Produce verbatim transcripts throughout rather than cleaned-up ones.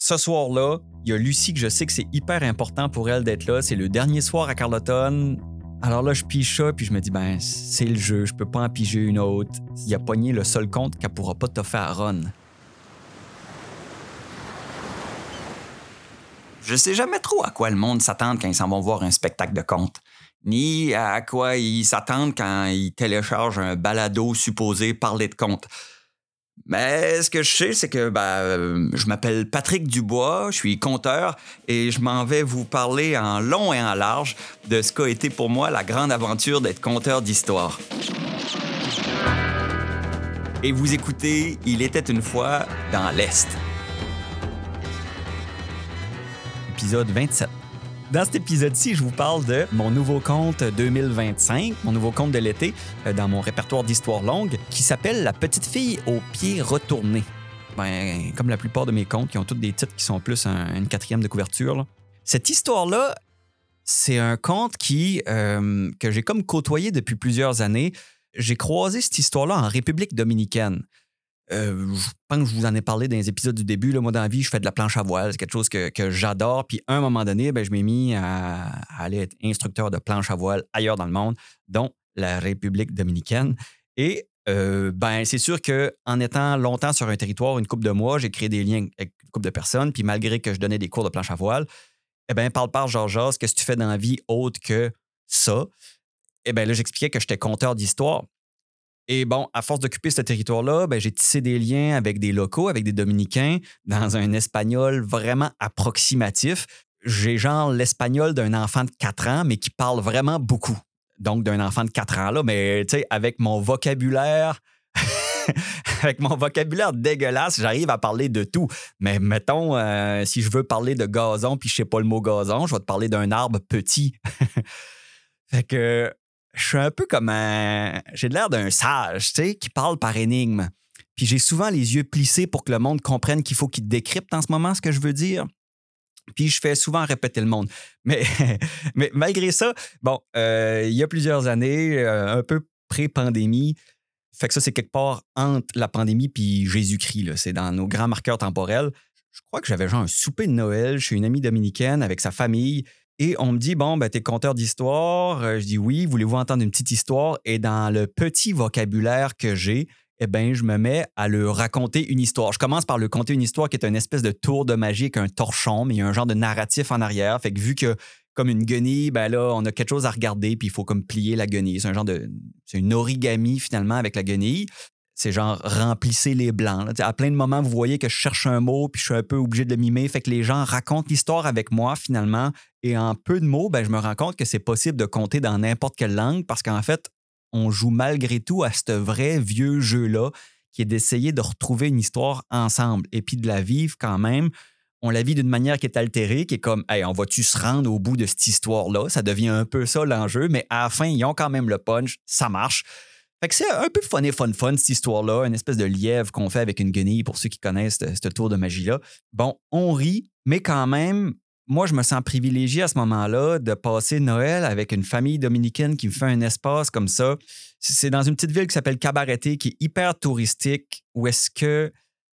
ce soir-là, il y a Lucie que je sais que c'est hyper important pour elle d'être là. C'est le dernier soir à Carleton. Alors là, je pige ça, puis je me dis, ben, c'est le jeu, je peux pas en piger une autre. Il a pogné le seul compte qu'elle pourra pas t'offrir à Ron. Je sais jamais trop à quoi le monde s'attend quand ils s'en vont voir un spectacle de contes, ni à quoi ils s'attendent quand ils téléchargent un balado supposé parler de contes. Mais ce que je sais, c'est que ben, euh, je m'appelle Patrick Dubois, je suis conteur et je m'en vais vous parler en long et en large de ce qu'a été pour moi la grande aventure d'être conteur d'histoire. Et vous écoutez Il était une fois dans l'Est. Épisode vingt-sept. Dans cet épisode-ci, je vous parle de mon nouveau conte deux mille vingt-cinq, mon nouveau conte de l'été, dans mon répertoire d'histoire longue, qui s'appelle La petite fille aux pieds retournés. Ben, comme la plupart de mes contes, qui ont tous des titres qui sont plus un, une quatrième de couverture. Là. Cette histoire-là, c'est un conte qui, euh, que j'ai comme côtoyé depuis plusieurs années. J'ai croisé cette histoire-là en République dominicaine. Euh, je pense que je vous en ai parlé dans les épisodes du début. Là, moi, dans la vie, je fais de la planche à voile. C'est quelque chose que, que j'adore. Puis, à un moment donné, ben, je m'ai mis à, à aller être instructeur de planche à voile ailleurs dans le monde, dont la République dominicaine. Et euh, ben, c'est sûr qu'en étant longtemps sur un territoire, une couple de mois, j'ai créé des liens avec une couple de personnes. Puis, malgré que je donnais des cours de planche à voile, eh bien, parle par Georges, qu'est-ce que tu fais dans la vie autre que ça? Eh bien, là, j'expliquais que j'étais conteur d'histoire. Et bon, à force d'occuper ce territoire-là, ben, j'ai tissé des liens avec des locaux, avec des Dominicains, dans un espagnol vraiment approximatif. J'ai genre l'espagnol d'un enfant de quatre ans, mais qui parle vraiment beaucoup. Donc, d'un enfant de quatre ans, là, mais tu sais, avec mon vocabulaire... avec mon vocabulaire dégueulasse, j'arrive à parler de tout. Mais mettons, euh, si je veux parler de gazon puis je sais pas le mot gazon, je vais te parler d'un arbre petit. Fait que... je suis un peu comme un... j'ai l'air d'un sage, tu sais, qui parle par énigme. Puis j'ai souvent les yeux plissés pour que le monde comprenne qu'il faut qu'il décrypte en ce moment ce que je veux dire. Puis je fais souvent répéter le monde. Mais, mais malgré ça, bon, euh, il y a plusieurs années, euh, un peu pré-pandémie, fait que ça, c'est quelque part entre la pandémie puis Jésus-Christ, là. C'est dans nos grands marqueurs temporels. Je crois que j'avais genre un souper de Noël chez une amie dominicaine avec sa famille. Et on me dit, bon, ben, t'es conteur d'histoire. Je dis oui, voulez-vous entendre une petite histoire? Et dans le petit vocabulaire que j'ai, eh bien, je me mets à leur raconter une histoire. Je commence par leur conter une histoire qui est une espèce de tour de magie avec un torchon, mais il y a un genre de narratif en arrière. Fait que vu que, comme une guenille, ben là, on a quelque chose à regarder, puis il faut comme plier la guenille. C'est un genre de... c'est une origami, finalement, avec la guenille. C'est genre remplissez les blancs. Là. À plein de moments, vous voyez que je cherche un mot puis je suis un peu obligé de le mimer. Fait que les gens racontent l'histoire avec moi, finalement. Et en peu de mots, ben, je me rends compte que c'est possible de compter dans n'importe quelle langue parce qu'en fait, on joue malgré tout à ce vrai vieux jeu-là qui est d'essayer de retrouver une histoire ensemble et puis de la vivre quand même. On la vit d'une manière qui est altérée, qui est comme hey, on va-tu se rendre au bout de cette histoire-là? Ça devient un peu ça l'enjeu, mais à la fin, ils ont quand même le punch. Ça marche. Fait que c'est un peu fun et fun fun, cette histoire-là, une espèce de lièvre qu'on fait avec une guenille pour ceux qui connaissent ce, ce tour de magie-là. Bon, on rit, mais quand même, moi, je me sens privilégié à ce moment-là de passer Noël avec une famille dominicaine qui me fait un espace comme ça. C'est dans une petite ville qui s'appelle Cabarete, qui est hyper touristique, où est-ce que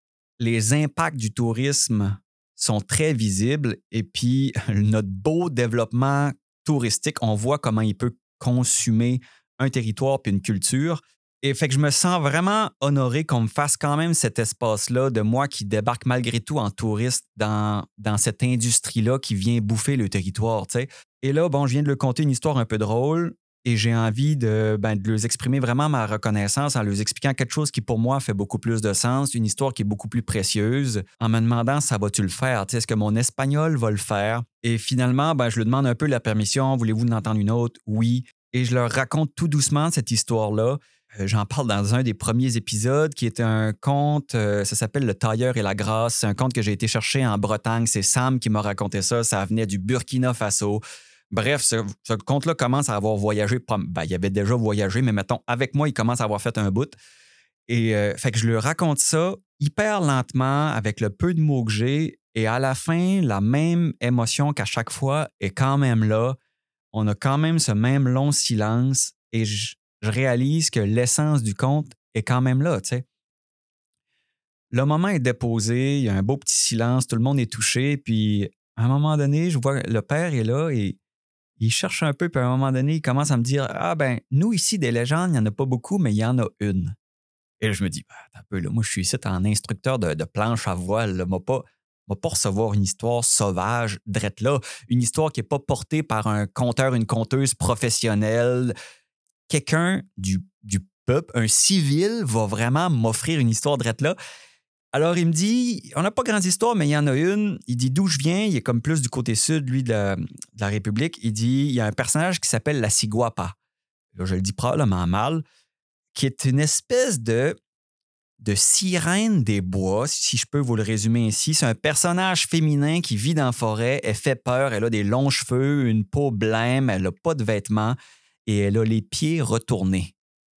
les impacts du tourisme sont très visibles et puis notre beau développement touristique, on voit comment il peut consumer un territoire puis une culture. Et fait que je me sens vraiment honoré qu'on me fasse quand même cet espace-là de moi qui débarque malgré tout en touriste dans, dans cette industrie-là qui vient bouffer le territoire, tu sais. Et là, bon, je viens de leur conter une histoire un peu drôle et j'ai envie de, ben, de leur exprimer vraiment ma reconnaissance en leur expliquant quelque chose qui, pour moi, fait beaucoup plus de sens, une histoire qui est beaucoup plus précieuse, en me demandant ça va-tu le faire? Tu sais, est-ce que mon espagnol va le faire? Et finalement, ben, je lui demande un peu la permission. Voulez-vous en entendre une autre? Oui. Et je leur raconte tout doucement cette histoire-là. Euh, j'en parle dans un des premiers épisodes qui est un conte, euh, ça s'appelle Le tailleur et la grâce. C'est un conte que j'ai été chercher en Bretagne. C'est Sam qui m'a raconté ça. Ça venait du Burkina Faso. Bref, ce, ce conte-là commence à avoir voyagé. Ben, il avait déjà voyagé, mais mettons, avec moi, il commence à avoir fait un bout. Et euh, fait que je lui raconte ça hyper lentement, avec le peu de mots que j'ai. Et à la fin, la même émotion qu'à chaque fois est quand même là. On a quand même ce même long silence et je, je réalise que l'essence du conte est quand même là, tu sais. le moment est déposé, il y a un beau petit silence, tout le monde est touché, puis à un moment donné, je vois le père est là et il cherche un peu, puis à un moment donné, il commence à me dire « Ah ben, nous ici, des légendes, il n'y en a pas beaucoup, mais il y en a une. » Et là, je me dis ben, « Attends un peu, là, moi je suis ici en instructeur de, de planche à voile, là, moi pas... va pas recevoir une histoire sauvage, drette là, une histoire qui n'est pas portée par un conteur, une conteuse professionnelle. Quelqu'un du, du peuple, un civil, va vraiment m'offrir une histoire drette là. » Alors, il me dit, on n'a pas grande histoire, mais il y en a une. Il dit d'où je viens, il est comme plus du côté sud, lui, de la, de la République. Il dit, il y a un personnage qui s'appelle la Ciguapa. Là, je le dis probablement mal, qui est une espèce de de sirène des bois, si je peux vous le résumer ainsi. C'est un personnage féminin qui vit dans la forêt, elle fait peur, elle a des longs cheveux, une peau blême, elle n'a pas de vêtements et elle a les pieds retournés.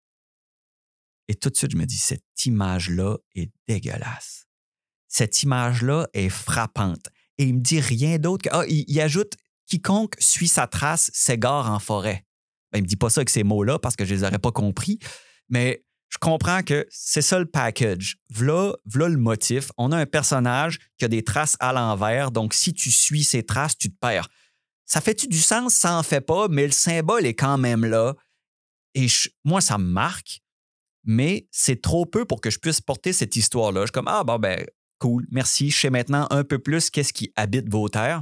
Et tout de suite, je me dis, cette image-là est dégueulasse. Cette image-là est frappante. Et il me dit rien d'autre que... Ah, il, il ajoute, quiconque suit sa trace s'égare en forêt. Ben, il me dit pas ça avec ces mots-là parce que je les aurais pas compris, mais... je comprends que c'est ça le package. V'là, v'là le motif. On a un personnage qui a des traces à l'envers, donc si tu suis ces traces, tu te perds. Ça fait-tu du sens? Ça en fait pas, mais le symbole est quand même là. Et je, moi, ça me marque, mais c'est trop peu pour que je puisse porter cette histoire-là. Je suis comme, ah bon, ben, cool, merci. Je sais maintenant un peu plus qu'est-ce qui habite vos terres.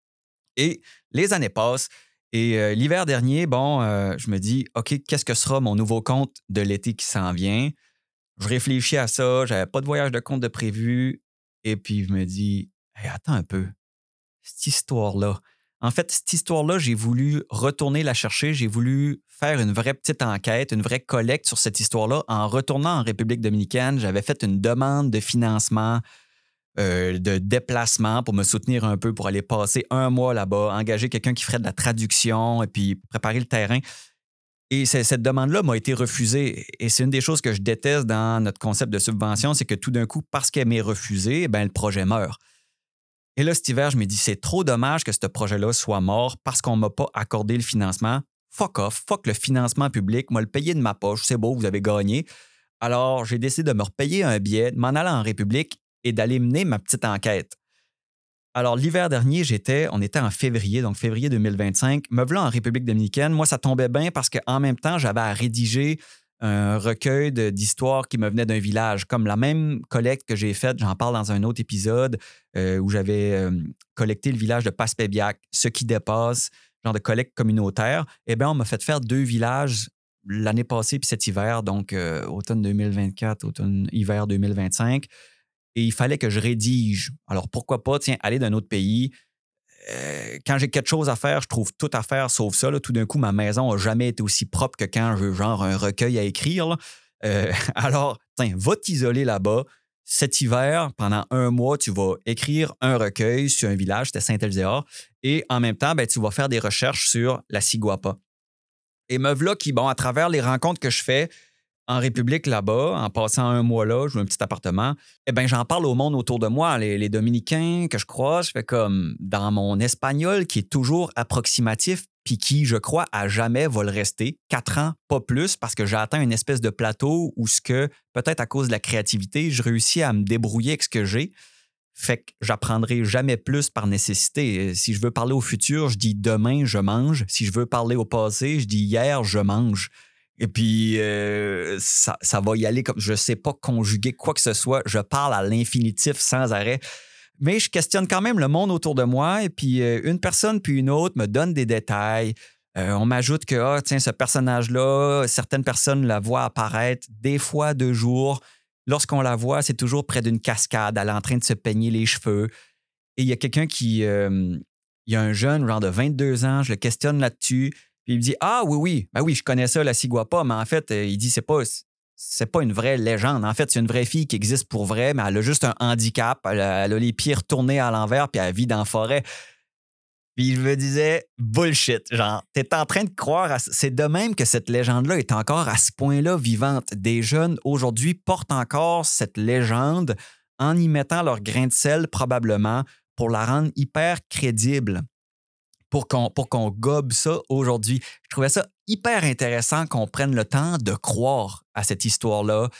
Et les années passent. Et euh, l'hiver dernier, bon, euh, je me dis, OK, qu'est-ce que sera mon nouveau compte de l'été qui s'en vient? Je réfléchis à ça, j'avais pas de voyage de compte de prévu. Et puis, je me dis, hey, attends un peu, cette histoire-là. En fait, cette histoire-là, j'ai voulu retourner la chercher, j'ai voulu faire une vraie petite enquête, une vraie collecte sur cette histoire-là. En retournant en République dominicaine, j'avais fait une demande de financement, Euh, de déplacement pour me soutenir un peu, pour aller passer un mois là-bas, engager quelqu'un qui ferait de la traduction et puis préparer le terrain. Et cette demande-là m'a été refusée. Et c'est une des choses que je déteste dans notre concept de subvention, c'est que tout d'un coup, parce qu'elle m'est refusée, ben, le projet meurt. Et là, cet hiver, je me dis, c'est trop dommage que ce projet-là soit mort parce qu'on ne m'a pas accordé le financement. Fuck off, fuck le financement public, moi le payer de ma poche, c'est beau, vous avez gagné. Alors, j'ai décidé de me repayer un billet, de m'en aller en République et d'aller mener ma petite enquête. Alors, l'hiver dernier, j'étais, on était en février, donc février deux mille vingt-cinq, me voilà en République dominicaine. Moi, ça tombait bien parce qu'en même temps, j'avais à rédiger un recueil de, d'histoires qui me venaient d'un village. Comme la même collecte que j'ai faite, j'en parle dans un autre épisode euh, où j'avais euh, collecté le village de Passepébiac, ce qui dépasse, genre de collecte communautaire. Eh bien, on m'a fait faire deux villages l'année passée puis cet hiver, donc euh, automne deux mille vingt-quatre, automne, hiver deux mille vingt-cinq. Et il fallait que je rédige. Alors, pourquoi pas, tiens, aller d'un autre pays. Euh, quand j'ai quelque chose à faire, je trouve tout à faire sauf ça. Là. Tout d'un coup, ma maison n'a jamais été aussi propre que quand j'ai genre un recueil à écrire. Là. Euh, alors, tiens, va t'isoler là-bas. Cet hiver, pendant un mois, tu vas écrire un recueil sur un village, c'était Saint-Elzéar, et en même temps, ben, tu vas faire des recherches sur la Ciguapa. Et me voilà qui, bon, à travers les rencontres que je fais, en République, là-bas, en passant un mois là, je veux un petit appartement, eh bien, j'en parle au monde autour de moi, les, les Dominicains que je croise, je fais comme dans mon espagnol qui est toujours approximatif, puis qui, je crois, à jamais va le rester. Quatre ans, pas plus, parce que j'ai atteint une espèce de plateau où ce que, peut-être à cause de la créativité, je réussis à me débrouiller avec ce que j'ai. Fait que j'apprendrai jamais plus par nécessité. Si je veux parler au futur, je dis demain, je mange. Si je veux parler au passé, je dis hier, je mange. Et puis, euh, ça, ça va y aller comme... Je ne sais pas conjuguer quoi que ce soit. Je parle à l'infinitif sans arrêt. Mais je questionne quand même le monde autour de moi. Et puis, euh, une personne puis une autre me donne des détails. Euh, on m'ajoute que, ah, tiens, ce personnage-là, certaines personnes la voient apparaître des fois de jour. Lorsqu'on la voit, c'est toujours près d'une cascade. Elle est en train de se peigner les cheveux. Et il y a quelqu'un qui... Euh, il y a un jeune, genre de vingt-deux ans, je le questionne là-dessus. Puis il me dit « Ah oui, oui, ben oui, je connais ça, la Ciguapa, mais en fait, euh, il dit c'est pas, c'est pas une vraie légende. En fait, c'est une vraie fille qui existe pour vrai, mais elle a juste un handicap. Elle a, elle a les pieds retournés à l'envers, puis elle vit dans la forêt. » Puis je me disais « Bullshit, genre, t'es en train de croire... à... » C'est de même que cette légende-là est encore à ce point-là vivante. Des jeunes, aujourd'hui, portent encore cette légende en y mettant leur grain de sel, probablement, pour la rendre hyper crédible. Pour qu'on, pour qu'on gobe ça aujourd'hui. Je trouvais ça hyper intéressant qu'on prenne le temps de croire à cette histoire-là.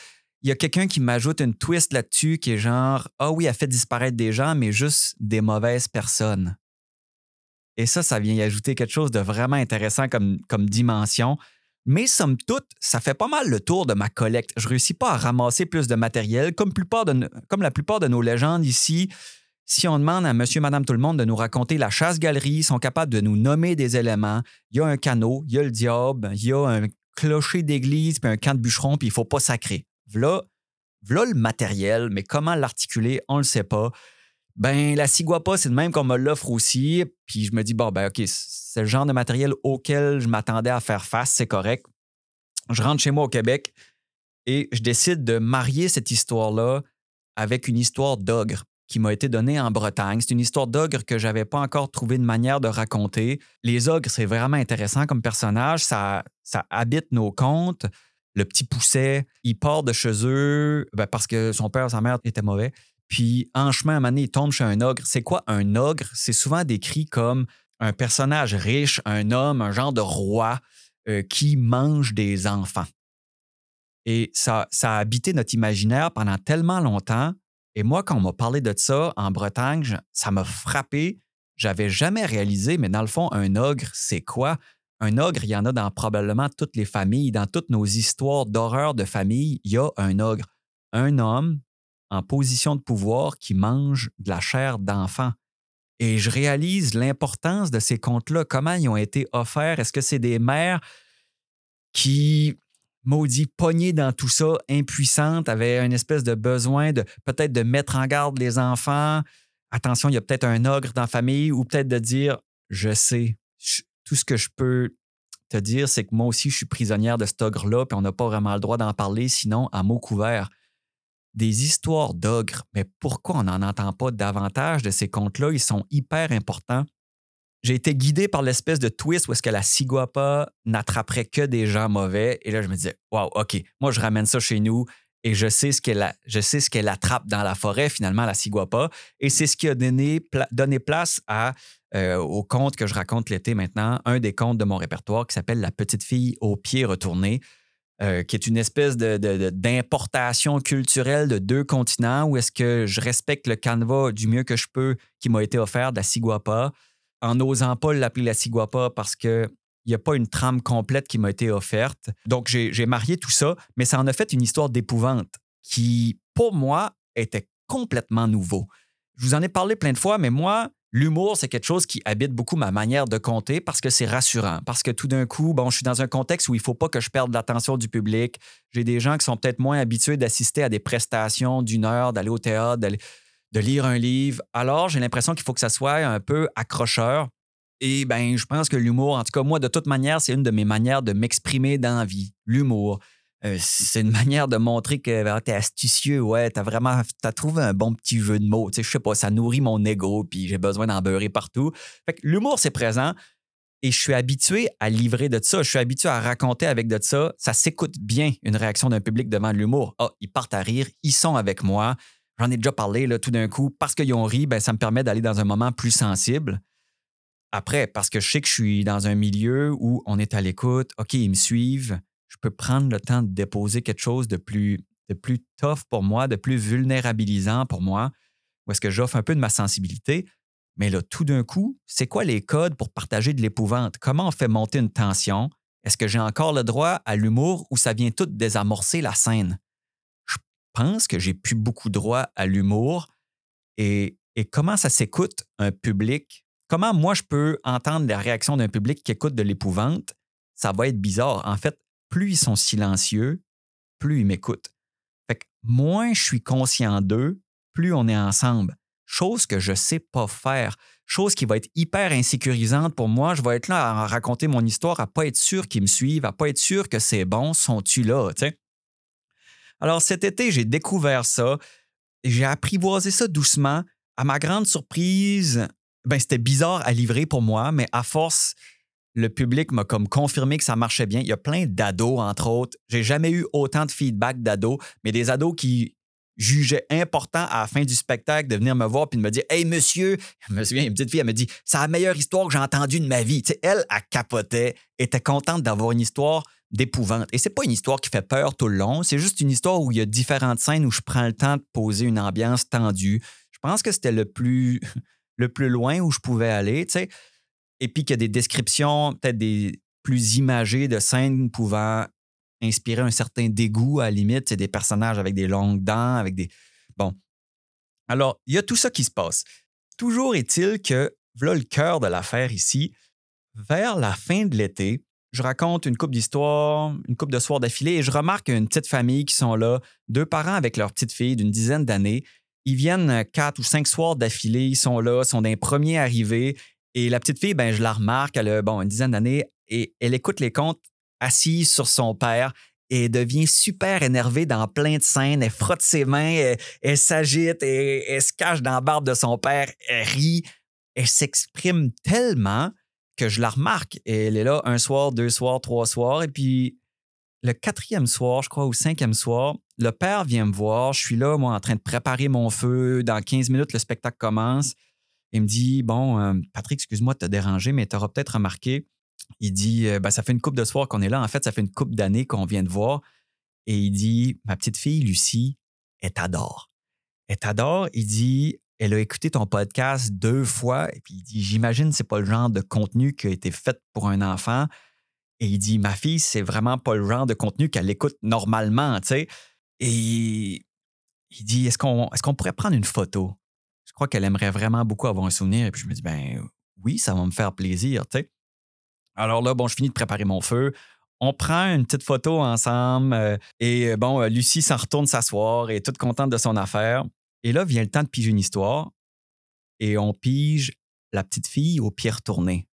il y a quelqu'un qui m'ajoute une twist là-dessus qui est genre « Ah oui, elle fait disparaître des gens, mais juste des mauvaises personnes. » Et ça, ça vient y ajouter quelque chose de vraiment intéressant comme, comme dimension. Mais somme toute, ça fait pas mal le tour de ma collecte. Je réussis pas à ramasser plus de matériel. Comme, plupart de, comme la plupart de nos légendes ici, si on demande à monsieur, madame, tout le monde de nous raconter la chasse-galerie, ils sont capables de nous nommer des éléments. Il y a un canot, il y a le diable, il y a un clocher d'église, puis un camp de bûcheron, puis il faut pas sacrer. V'là, v'là le matériel, mais comment l'articuler, on le sait pas. Ben, la ciguapa, c'est de même qu'on me l'offre aussi. Puis je me dis, bon, ben, OK, c'est le genre de matériel auquel je m'attendais à faire face, c'est correct. Je rentre chez moi au Québec et je décide de marier cette histoire-là avec une histoire d'ogre qui m'a été donnée en Bretagne. C'est une histoire d'ogre que je n'avais pas encore trouvé de manière de raconter. Les ogres, c'est vraiment intéressant comme personnage. Ça, ça habite nos contes. Le petit Pousset, il part de chez eux ben, parce que son père et sa mère étaient mauvais. Puis, en chemin, à un moment donné, il tombe chez un ogre. C'est quoi un ogre? C'est souvent décrit comme un personnage riche, un homme, un genre de roi euh, qui mange des enfants. Et ça, ça a habité notre imaginaire pendant tellement longtemps. Et moi, quand on m'a parlé de ça en Bretagne, ça m'a frappé. J'avais jamais réalisé, mais dans le fond, un ogre, c'est quoi? Un ogre, il y en a dans probablement toutes les familles. Dans toutes nos histoires d'horreur de famille, il y a un ogre. Un homme en position de pouvoir qui mange de la chair d'enfant. Et je réalise l'importance de ces contes-là, comment ils ont été offerts. Est-ce que c'est des mères qui, maudit, pognées dans tout ça, impuissantes, avaient une espèce de besoin de peut-être de mettre en garde les enfants? Attention, il y a peut-être un ogre dans la famille, ou peut-être de dire, je sais, je, tout ce que je peux te dire, c'est que moi aussi, je suis prisonnière de cet ogre-là, puis on n'a pas vraiment le droit d'en parler, sinon à mots couverts. Des histoires d'ogres, mais pourquoi on n'en entend pas davantage de ces contes-là? Ils sont hyper importants. J'ai été guidé par l'espèce de twist où est-ce que la ciguapa n'attraperait que des gens mauvais. Et là, je me disais, wow, OK, moi, je ramène ça chez nous et je sais ce qu'elle, a, je sais ce qu'elle attrape dans la forêt, finalement, la ciguapa. Et c'est ce qui a donné, pla- donné place à, euh, au conte que je raconte l'été maintenant, un des contes de mon répertoire qui s'appelle La petite fille aux pieds retournés. Euh, qui est une espèce de, de, de, d'importation culturelle de deux continents où est-ce que je respecte le canevas du mieux que je peux qui m'a été offert de la ciguapa, en n'osant pas l'appeler la ciguapa parce qu'il n'y a pas une trame complète qui m'a été offerte. Donc, j'ai, j'ai marié tout ça, mais ça en a fait une histoire d'épouvante qui, pour moi, était complètement nouveau. Je vous en ai parlé plein de fois, mais moi, l'humour, c'est quelque chose qui habite beaucoup ma manière de compter parce que c'est rassurant. Parce que tout d'un coup, bon, je suis dans un contexte où il ne faut pas que je perde l'attention du public. J'ai des gens qui sont peut-être moins habitués d'assister à des prestations d'une heure, d'aller au théâtre, d'aller, de lire un livre. Alors, j'ai l'impression qu'il faut que ça soit un peu accrocheur. Et bien, je pense que l'humour, en tout cas, moi, de toute manière, c'est une de mes manières de m'exprimer dans la vie. L'humour. Euh, c'est une manière de montrer que ben, t'es astucieux, ouais, t'as vraiment t'as trouvé un bon petit jeu de mots. Tu sais, je sais pas, ça nourrit mon ego, puis j'ai besoin d'en beurrer partout. Fait que l'humour, c'est présent et je suis habitué à livrer de ça. Je suis habitué à raconter avec de ça. Ça s'écoute bien, une réaction d'un public devant l'humour. Ah, ils partent à rire, ils sont avec moi. J'en ai déjà parlé là, tout d'un coup. Parce qu'ils ont ri, ben, ça me permet d'aller dans un moment plus sensible. Après, parce que je sais que je suis dans un milieu où on est à l'écoute, OK, ils me suivent. Je peux prendre le temps de déposer quelque chose de plus, de plus tough pour moi, de plus vulnérabilisant pour moi, où est-ce que j'offre un peu de ma sensibilité. Mais là, tout d'un coup, c'est quoi les codes pour partager de l'épouvante? Comment on fait monter une tension? Est-ce que j'ai encore le droit à l'humour ou ça vient tout désamorcer la scène? Je pense que j'ai plus beaucoup droit à l'humour. Et, et comment ça s'écoute un public? Comment moi, je peux entendre la réaction d'un public qui écoute de l'épouvante? Ça va être bizarre. En fait, plus ils sont silencieux, plus ils m'écoutent. Fait que moins je suis conscient d'eux, plus on est ensemble. Chose que je ne sais pas faire. Chose qui va être hyper insécurisante pour moi. Je vais être là à raconter mon histoire, à ne pas être sûr qu'ils me suivent, à ne pas être sûr que c'est bon. Sont-tu là? T'sais? Alors cet été, j'ai découvert ça. J'ai apprivoisé ça doucement. À ma grande surprise, ben, c'était bizarre à livrer pour moi, mais à force, le public m'a comme confirmé que ça marchait bien. Il y a plein d'ados, entre autres. J'ai jamais eu autant de feedback d'ados, mais des ados qui jugeaient important à la fin du spectacle de venir me voir puis de me dire « Hey, monsieur! » Je me souviens, une petite fille, elle me dit « C'est la meilleure histoire que j'ai entendue de ma vie. » Tu sais, elle, elle capotait, était contente d'avoir une histoire d'épouvante. Et c'est pas une histoire qui fait peur tout le long, c'est juste une histoire où il y a différentes scènes où je prends le temps de poser une ambiance tendue. Je pense que c'était le plus, le plus loin où je pouvais aller, tu sais. Et puis qu'il y a des descriptions peut-être des plus imagées de scènes pouvant inspirer un certain dégoût à la limite. C'est des personnages avec des longues dents, avec des... Bon. Alors, il y a tout ça qui se passe. Toujours est-il que, voilà le cœur de l'affaire ici, vers la fin de l'été, je raconte une couple d'histoires, une couple de soirs d'affilée et je remarque une petite famille qui sont là, deux parents avec leur petite fille d'une dizaine d'années. Ils viennent quatre ou cinq soirs d'affilée, ils sont là, sont d'un premier arrivé. Et la petite fille, ben, je la remarque, elle a bon, une dizaine d'années et elle écoute les contes assise sur son père et devient super énervée dans plein de scènes. Elle frotte ses mains, elle, elle s'agite, elle, elle se cache dans la barbe de son père, elle rit. Elle s'exprime tellement que je la remarque. Et elle est là un soir, deux soirs, trois soirs. Et puis, le quatrième soir, je crois, ou cinquième soir, le père vient me voir. Je suis là, moi, en train de préparer mon feu. Dans quinze minutes, le spectacle commence. Il me dit, bon, euh, Patrick, excuse-moi de te déranger, mais tu auras peut-être remarqué. Il dit, euh, ben, ça fait une couple de soirs qu'on est là. En fait, ça fait une couple d'années qu'on vient de voir. Et il dit, ma petite fille, Lucie, elle t'adore. Elle t'adore. Il dit, elle a écouté ton podcast deux fois. Et puis il dit, j'imagine que ce n'est pas le genre de contenu qui a été fait pour un enfant. Et il dit, ma fille, c'est vraiment pas le genre de contenu qu'elle écoute normalement, tu sais. Et il dit, est-ce qu'on, est-ce qu'on pourrait prendre une photo? Je crois qu'elle aimerait vraiment beaucoup avoir un souvenir. Et puis je me dis, ben oui, ça va me faire plaisir, tu sais. Alors là, bon, je finis de préparer mon feu. On prend une petite photo ensemble. Euh, et bon, euh, Lucie s'en retourne s'asseoir et est toute contente de son affaire. Et là, vient le temps de piger une histoire. Et on pige la petite fille au pied retourné.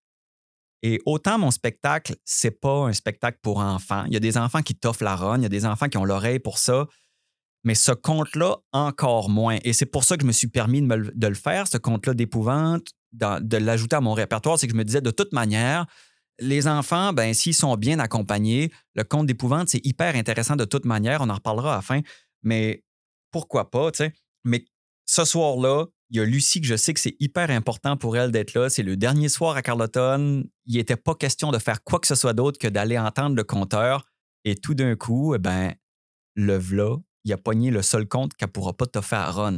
Et autant mon spectacle, c'est pas un spectacle pour enfants. Il y a des enfants qui t'offrent la rogne, il y a des enfants qui ont l'oreille pour ça. Mais ce conte-là, encore moins. Et c'est pour ça que je me suis permis de, me, de le faire, ce conte-là d'épouvante, de, de l'ajouter à mon répertoire. C'est que je me disais, de toute manière, les enfants, ben, s'ils sont bien accompagnés, le conte d'épouvante, c'est hyper intéressant de toute manière. On en reparlera à la fin. Mais pourquoi pas, tu sais? Mais ce soir-là, il y a Lucie que je sais que c'est hyper important pour elle d'être là. C'est le dernier soir à Carleton. Il n'était pas question de faire quoi que ce soit d'autre que d'aller entendre le conteur. Et tout d'un coup, ben, le v'là, il a pogné le seul conte qu'elle ne pourra pas t'offrir à Ron.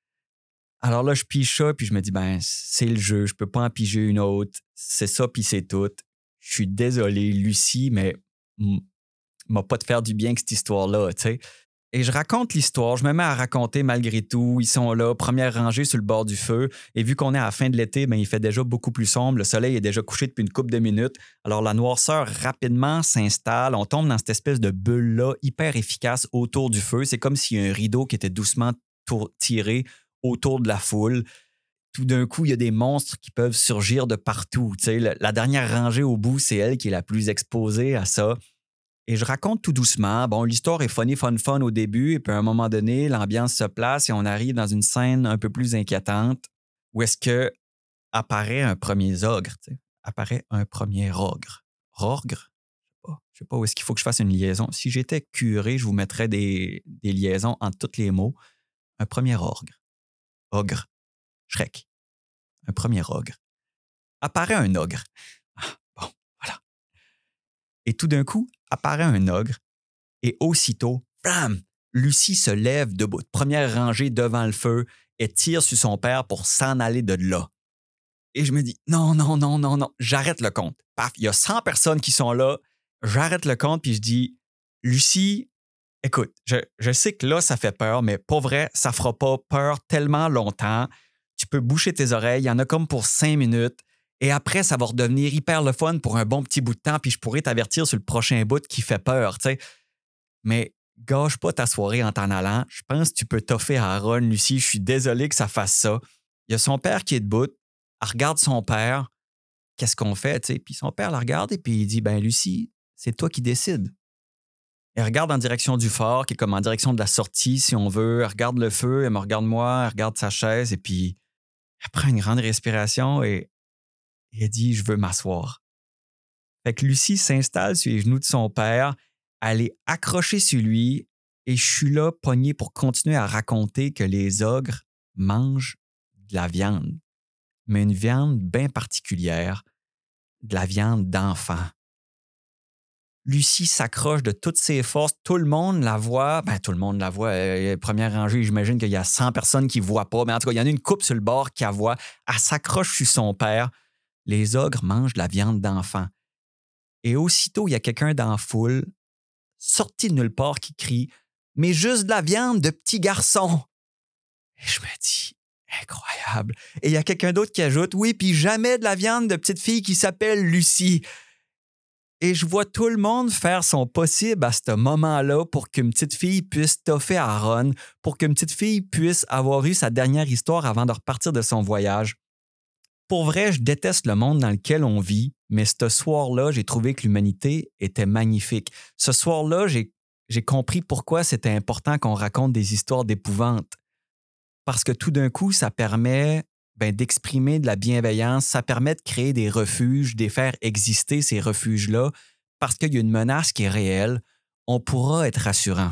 Alors là, je pige ça, puis je me dis, ben, c'est le jeu, je peux pas en piger une autre. C'est ça, puis c'est tout. Je suis désolé, Lucie, mais m- m'a pas de faire du bien que cette histoire-là, tu sais. Et je raconte l'histoire, je me mets à raconter malgré tout. Ils sont là, première rangée sur le bord du feu. Et vu qu'on est à la fin de l'été, ben, il fait déjà beaucoup plus sombre. Le soleil est déjà couché depuis une couple de minutes. Alors la noirceur rapidement s'installe. On tombe dans cette espèce de bulle-là hyper efficace autour du feu. C'est comme s'il y a un rideau qui était doucement tour- tiré autour de la foule. Tout d'un coup, il y a des monstres qui peuvent surgir de partout. Tu sais, la, la dernière rangée au bout, c'est elle qui est la plus exposée à ça. Et je raconte tout doucement. Bon, l'histoire est funny, fun, fun au début, et puis à un moment donné, l'ambiance se place et on arrive dans une scène un peu plus inquiétante où est-ce que apparaît un premier ogre, tu sais, apparaît un premier ogre. Ogre? Je sais pas, je sais pas où est-ce qu'il faut que je fasse une liaison. Si j'étais curé, je vous mettrais des, des liaisons entre tous les mots. Un premier ogre. Ogre. Shrek. Un premier ogre. Apparaît un ogre. Ah, bon, voilà. Et tout d'un coup, apparaît un ogre. Et aussitôt, blam, Lucie se lève debout, première rangée devant le feu, et tire sur son père pour s'en aller de là. Et je me dis, non, non, non, non, non, j'arrête le compte. Paf, il y a cent personnes qui sont là, j'arrête le compte, puis je dis, Lucie, écoute, je, je sais que là, ça fait peur, mais pas vrai, ça fera pas peur tellement longtemps. Tu peux boucher tes oreilles, il y en a comme pour cinq minutes. Et après, ça va redevenir hyper le fun pour un bon petit bout de temps, puis je pourrais t'avertir sur le prochain bout qui fait peur, tu sais. Mais gâche pas ta soirée en t'en allant. Je pense que tu peux toffer à Aaron, Lucie. Je suis désolé que ça fasse ça. Il y a son père qui est debout. Elle regarde son père. Qu'est-ce qu'on fait, tu sais? Puis son père la regarde et puis il dit, ben Lucie, c'est toi qui décides. Elle regarde en direction du phare, qui est comme en direction de la sortie, si on veut. Elle regarde le feu, elle me regarde moi, elle regarde sa chaise et puis elle prend une grande respiration et, et elle dit, je veux m'asseoir. Fait que Lucie s'installe sur les genoux de son père. Elle est accrochée sur lui et je suis là, pogné pour continuer à raconter que les ogres mangent de la viande, mais une viande bien particulière, de la viande d'enfant. Lucie s'accroche de toutes ses forces. Tout le monde la voit. Ben, tout le monde la voit. Euh, première rangée, j'imagine qu'il y a cent personnes qui ne voient pas. Mais en tout cas, il y en a une couple sur le bord qui la voit. Elle s'accroche sur son père. Les ogres mangent de la viande d'enfant. Et aussitôt, il y a quelqu'un dans la foule, sorti de nulle part, qui crie « Mais juste de la viande de petit garçon! » Et je me dis « Incroyable! » Et il y a quelqu'un d'autre qui ajoute « Oui, puis jamais de la viande de petite fille qui s'appelle Lucie! » Et je vois tout le monde faire son possible à ce moment-là pour qu'une petite fille puisse toffer à Ron, pour qu'une petite fille puisse avoir eu sa dernière histoire avant de repartir de son voyage. Pour vrai, je déteste le monde dans lequel on vit, mais ce soir-là, j'ai trouvé que l'humanité était magnifique. Ce soir-là, j'ai, j'ai compris pourquoi c'était important qu'on raconte des histoires d'épouvante. Parce que tout d'un coup, ça permet ben, d'exprimer de la bienveillance, ça permet de créer des refuges, de faire exister ces refuges-là, parce qu'il y a une menace qui est réelle, on pourra être rassurant.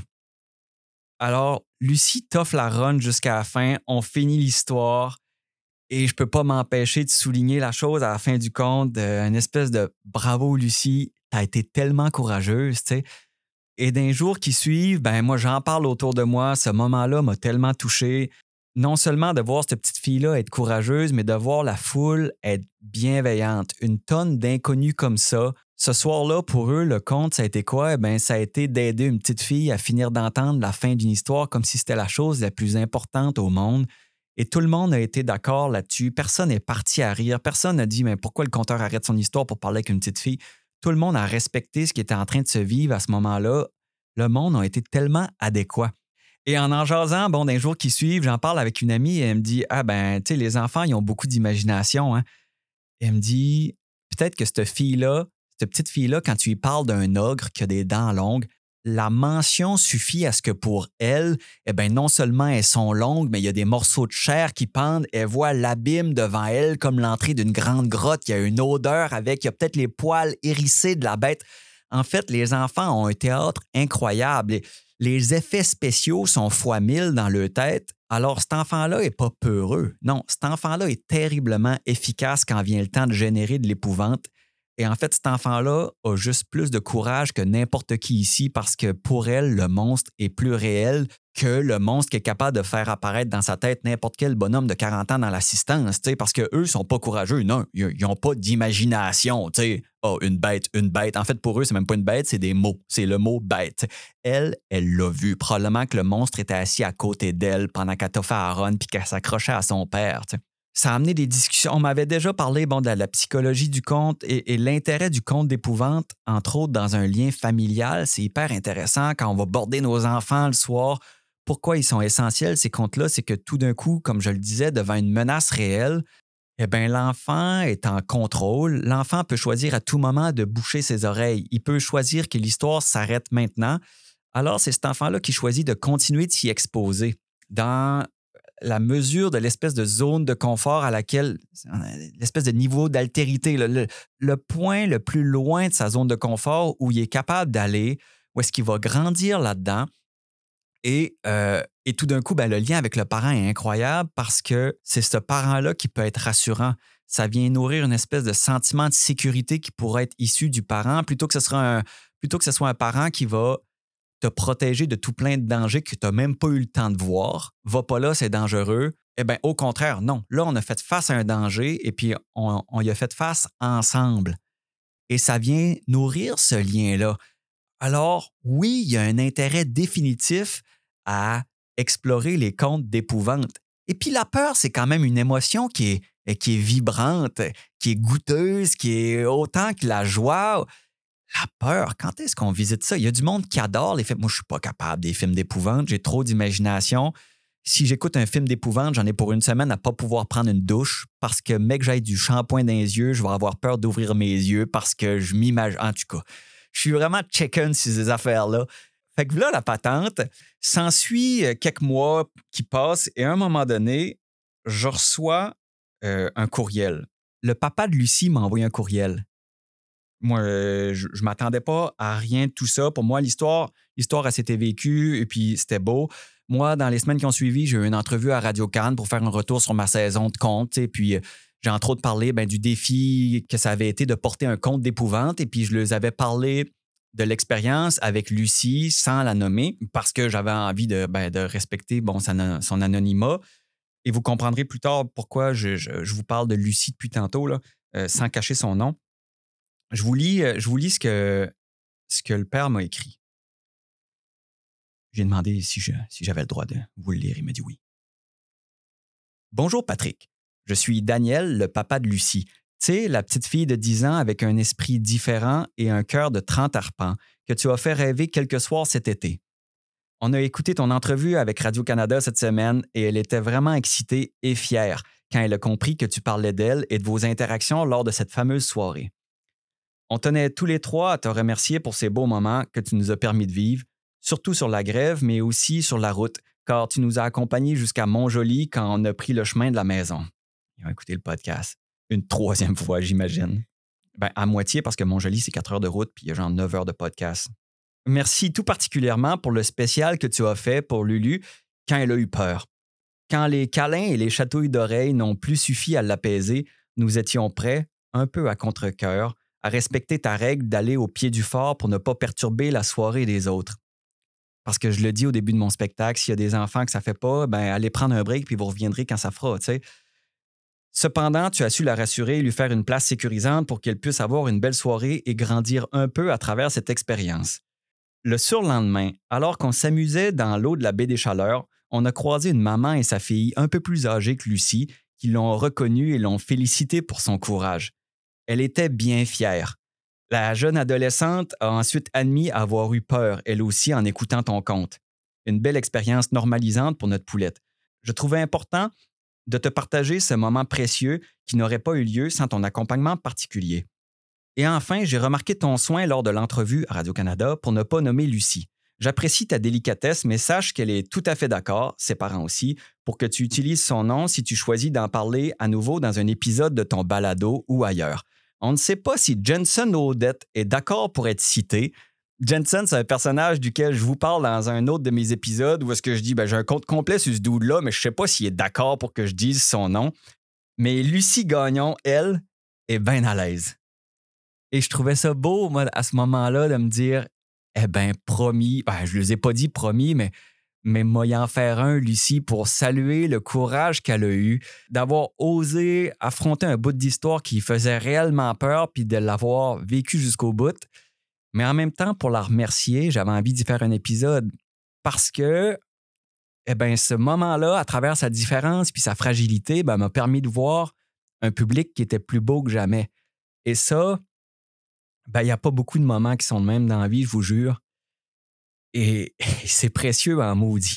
Alors, Lucie toffe la run jusqu'à la fin, on finit l'histoire, et je peux pas m'empêcher de souligner la chose à la fin du compte, euh, une espèce de « bravo Lucie, t'as été tellement courageuse », tu sais. Et d'un jour qui suivent, ben moi j'en parle autour de moi, ce moment-là m'a tellement touché. Non seulement de voir cette petite fille-là être courageuse, mais de voir la foule être bienveillante. Une tonne d'inconnus comme ça. Ce soir-là, pour eux, le conte, ça a été quoi? Ben, ça a été d'aider une petite fille à finir d'entendre la fin d'une histoire comme si c'était la chose la plus importante au monde. Et tout le monde a été d'accord là-dessus. Personne n'est parti à rire. Personne n'a dit « Mais pourquoi le conteur arrête son histoire pour parler avec une petite fille? » Tout le monde a respecté ce qui était en train de se vivre à ce moment-là. Le monde a été tellement adéquat. Et en en jasant, bon, d'un jour qui suivent, j'en parle avec une amie et elle me dit « Ah ben, tu sais, les enfants, ils ont beaucoup d'imagination. Hein? » Et elle me dit « Peut-être que cette fille-là, cette petite fille-là, quand tu lui parles d'un ogre qui a des dents longues, la mention suffit à ce que pour elle, eh bien, non seulement elles sont longues, mais il y a des morceaux de chair qui pendent. Elle voit l'abîme devant elle comme l'entrée d'une grande grotte. Il y a une odeur avec, il y a peut-être les poils hérissés de la bête. En fait, les enfants ont un théâtre incroyable. Et les effets spéciaux sont fois mille dans leur tête. Alors, cet enfant-là n'est pas peureux. Non, cet enfant-là est terriblement efficace quand vient le temps de générer de l'épouvante. Et en fait, cet enfant-là a juste plus de courage que n'importe qui ici parce que pour elle, le monstre est plus réel que le monstre qui est capable de faire apparaître dans sa tête n'importe quel bonhomme de quarante ans dans l'assistance, parce qu'eux ne sont pas courageux. Non, ils n'ont pas d'imagination. T'sais. Oh, une bête, une bête. En fait, pour eux, c'est même pas une bête, c'est des mots. C'est le mot bête. Elle, elle l'a vu. Probablement que le monstre était assis à côté d'elle pendant qu'elle toffait à Ron puis qu'elle s'accrochait à son père. T'sais. Ça a amené des discussions. On m'avait déjà parlé bon, de la, la psychologie du conte et, et l'intérêt du conte d'épouvante, entre autres dans un lien familial. C'est hyper intéressant quand on va border nos enfants le soir. Pourquoi ils sont essentiels, ces contes-là? C'est que tout d'un coup, comme je le disais, devant une menace réelle, eh bien, l'enfant est en contrôle. L'enfant peut choisir à tout moment de boucher ses oreilles. Il peut choisir que l'histoire s'arrête maintenant. Alors, c'est cet enfant-là qui choisit de continuer de s'y exposer. Dans la mesure de l'espèce de zone de confort à laquelle, l'espèce de niveau d'altérité, le, le, le point le plus loin de sa zone de confort où il est capable d'aller, où est-ce qu'il va grandir là-dedans. Et, euh, et tout d'un coup, ben, le lien avec le parent est incroyable parce que c'est ce parent-là qui peut être rassurant. Ça vient nourrir une espèce de sentiment de sécurité qui pourrait être issu du parent plutôt que ce sera un, plutôt que ce soit un parent qui va te protéger de tout plein de dangers que tu n'as même pas eu le temps de voir. Va pas là, c'est dangereux. Eh bien, au contraire, non. Là, on a fait face à un danger et puis on, on y a fait face ensemble. Et ça vient nourrir ce lien-là. Alors, oui, il y a un intérêt définitif à explorer les contes d'épouvante. Et puis la peur, c'est quand même une émotion qui est, qui est vibrante, qui est goûteuse, qui est autant que la joie. La peur, quand est-ce qu'on visite ça? Il y a du monde qui adore les films. Moi, je ne suis pas capable des films d'épouvante. J'ai trop d'imagination. Si j'écoute un film d'épouvante, j'en ai pour une semaine à ne pas pouvoir prendre une douche parce que, mec, j'aille du shampoing dans les yeux, je vais avoir peur d'ouvrir mes yeux parce que je m'imagine... En tout cas, je suis vraiment chicken sur ces affaires-là. Fait que là, la patente, s'ensuit quelques mois qui passent et à un moment donné, je reçois euh, un courriel. Le papa de Lucie m'a envoyé un courriel. Moi, euh, je ne m'attendais pas à rien de tout ça. Pour moi, l'histoire, l'histoire, elle s'était vécue et puis c'était beau. Moi, dans les semaines qui ont suivi, j'ai eu une entrevue à Radio-Can pour faire un retour sur ma saison de conte. Et puis, j'ai entre autres parlé ben, du défi que ça avait été de porter un conte d'épouvante. Et puis, je leur avais parlé de l'expérience avec Lucie sans la nommer parce que j'avais envie de, ben, de respecter bon, son, son anonymat. Et vous comprendrez plus tard pourquoi je, je, je vous parle de Lucie depuis tantôt, là, euh, sans cacher son nom. Je vous lis, je vous lis ce, que, ce que le père m'a écrit. J'ai demandé si, je, si j'avais le droit de vous le lire. Il m'a dit oui. Bonjour Patrick. Je suis Daniel, le papa de Lucie. Tu sais, la petite fille de dix ans avec un esprit différent et un cœur de trente arpents que tu as fait rêver quelques soirs cet été. On a écouté ton entrevue avec Radio-Canada cette semaine et elle était vraiment excitée et fière quand elle a compris que tu parlais d'elle et de vos interactions lors de cette fameuse soirée. On tenait tous les trois à te remercier pour ces beaux moments que tu nous as permis de vivre, surtout sur la grève, mais aussi sur la route, car tu nous as accompagnés jusqu'à Montjoly quand on a pris le chemin de la maison. Ils ont écouté le podcast. Une troisième fois, j'imagine. Ben, à moitié, parce que Montjoly, c'est quatre heures de route, puis il y a genre neuf heures de podcast. Merci tout particulièrement pour le spécial que tu as fait pour Lulu quand elle a eu peur. Quand les câlins et les chatouilles d'oreilles n'ont plus suffi à l'apaiser, nous étions prêts, un peu à contre-cœur, à respecter ta règle d'aller au pied du fort pour ne pas perturber la soirée des autres. Parce que je le dis au début de mon spectacle, s'il y a des enfants que ça ne fait pas, ben allez prendre un break puis vous reviendrez quand ça fera, tu sais. Cependant, tu as su la rassurer et lui faire une place sécurisante pour qu'elle puisse avoir une belle soirée et grandir un peu à travers cette expérience. Le surlendemain, alors qu'on s'amusait dans l'eau de la baie des Chaleurs, on a croisé une maman et sa fille un peu plus âgées que Lucie qui l'ont reconnue et l'ont félicitée pour son courage. Elle était bien fière. La jeune adolescente a ensuite admis avoir eu peur, elle aussi, en écoutant ton conte. Une belle expérience normalisante pour notre poulette. Je trouvais important de te partager ce moment précieux qui n'aurait pas eu lieu sans ton accompagnement particulier. Et enfin, j'ai remarqué ton soin lors de l'entrevue à Radio-Canada pour ne pas nommer Lucie. J'apprécie ta délicatesse, mais sache qu'elle est tout à fait d'accord, ses parents aussi, pour que tu utilises son nom si tu choisis d'en parler à nouveau dans un épisode de ton balado ou ailleurs. On ne sait pas si Jensen Odette est d'accord pour être cité. Jensen, c'est un personnage duquel je vous parle dans un autre de mes épisodes où est-ce que je dis ben, j'ai un compte complet sur ce dude-là, mais je ne sais pas s'il est d'accord pour que je dise son nom. Mais Lucie Gagnon, elle, est bien à l'aise. Et je trouvais ça beau, moi, à ce moment-là, de me dire eh bien, promis, ben, je ne les ai pas dit promis, mais mais moi y en faire un, Lucie, pour saluer le courage qu'elle a eu d'avoir osé affronter un bout d'histoire qui faisait réellement peur puis de l'avoir vécu jusqu'au bout. Mais en même temps, pour la remercier, j'avais envie d'y faire un épisode parce que eh ben, ce moment-là, à travers sa différence puis sa fragilité, ben, m'a permis de voir un public qui était plus beau que jamais. Et ça, ben, il n'y a pas beaucoup de moments qui sont de même dans la vie, je vous jure. Et, et c'est précieux en maudit.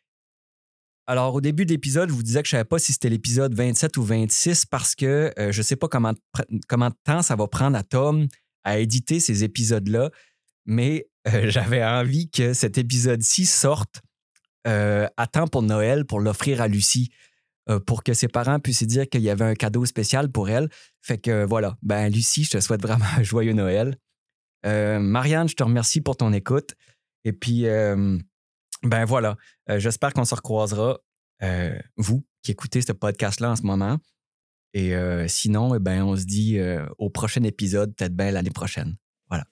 Alors, au début de l'épisode, je vous disais que je ne savais pas si c'était l'épisode vingt-sept ou vingt-six parce que euh, je ne sais pas comment, comment de temps ça va prendre à Tom à éditer ces épisodes-là, mais euh, j'avais envie que cet épisode-ci sorte euh, à temps pour Noël pour l'offrir à Lucie, euh, pour que ses parents puissent dire qu'il y avait un cadeau spécial pour elle. Fait que voilà, ben Lucie, je te souhaite vraiment un joyeux Noël. Euh, Marianne, je te remercie pour ton écoute. Et puis, euh, ben voilà, euh, j'espère qu'on se recroisera, euh, vous qui écoutez ce podcast-là en ce moment. Et euh, sinon, eh ben, on se dit euh, au prochain épisode, peut-être bien l'année prochaine. Voilà.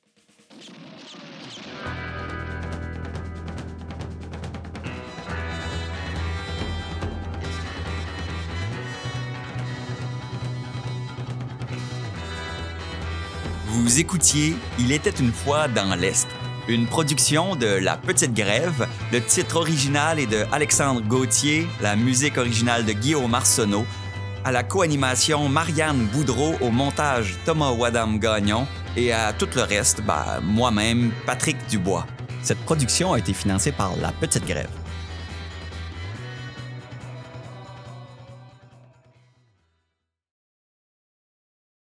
Vous écoutiez « Il était une fois dans l'Est ». Une production de La Petite Grève. Le titre original est de Alexandre Gauthier, la musique originale de Guillaume Arsenault, à la co-animation Marianne Boudreau, au montage Thomas Wadam-Gagnon et à tout le reste, ben, moi-même, Patrick Dubois. Cette production a été financée par La Petite Grève.